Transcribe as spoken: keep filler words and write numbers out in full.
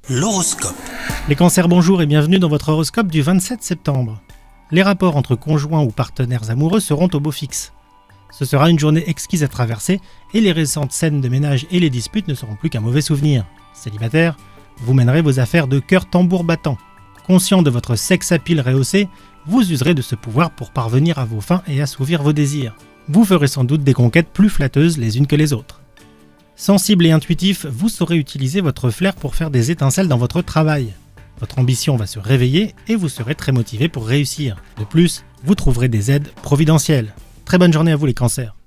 L'horoscope. Les cancers, bonjour et bienvenue dans votre horoscope du vingt-sept septembre. Les rapports entre conjoints ou partenaires amoureux seront au beau fixe. Ce sera une journée exquise à traverser et les récentes scènes de ménage et les disputes ne seront plus qu'un mauvais souvenir. Célibataire, vous mènerez vos affaires de cœur tambour battant. Conscient de votre sex appeal rehaussé, vous userez de ce pouvoir pour parvenir à vos fins et assouvir vos désirs. Vous ferez sans doute des conquêtes plus flatteuses les unes que les autres. Sensible et intuitif, vous saurez utiliser votre flair pour faire des étincelles dans votre travail. Votre ambition va se réveiller et vous serez très motivé pour réussir. De plus, vous trouverez des aides providentielles. Très bonne journée à vous les cancers.